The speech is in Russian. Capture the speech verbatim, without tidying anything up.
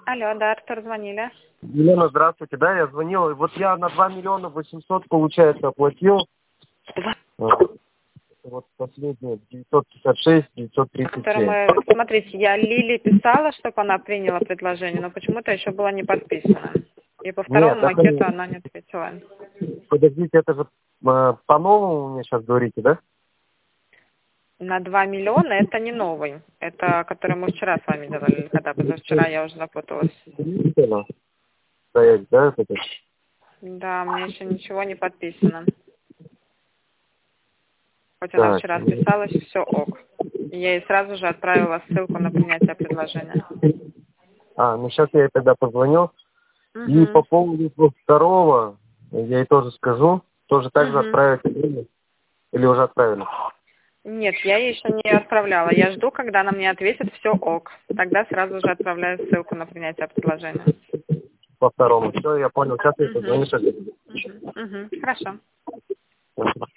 Алло, да, Артур, звонили. Елена, здравствуйте. Да, я звонил. Вот я на два миллиона восемьсот, получается, оплатил. Вот последнее, девятьсот пятьдесят шесть, девятьсот тридцать семь. Мы, смотрите, я Лиле писала, чтобы она приняла предложение, но почему-то еще было не подписано. И по Нет, второму это макету не... она не ответила. Подождите, это же э, по-новому мне сейчас говорите, да? На два миллиона это не новый. Это который мы вчера с вами делали, когда позавчера я уже запуталась. Действительно. Стоять, да, это? Да, мне еще ничего не подписано. Хоть она Так. вчера списалась, все ок. И я ей сразу же отправила ссылку на принятие предложения. А, ну сейчас я ей тогда позвоню. И Угу. по поводу второго, я ей тоже скажу, тоже так же Угу. отправить или или уже отправили? Нет, я ей еще не отправляла. Я жду, когда она мне ответит, все ок. Тогда сразу же отправляю ссылку на принятие предложения. По второму. Все, я понял. Сейчас я Угу. позвоню. Угу. Угу. Хорошо.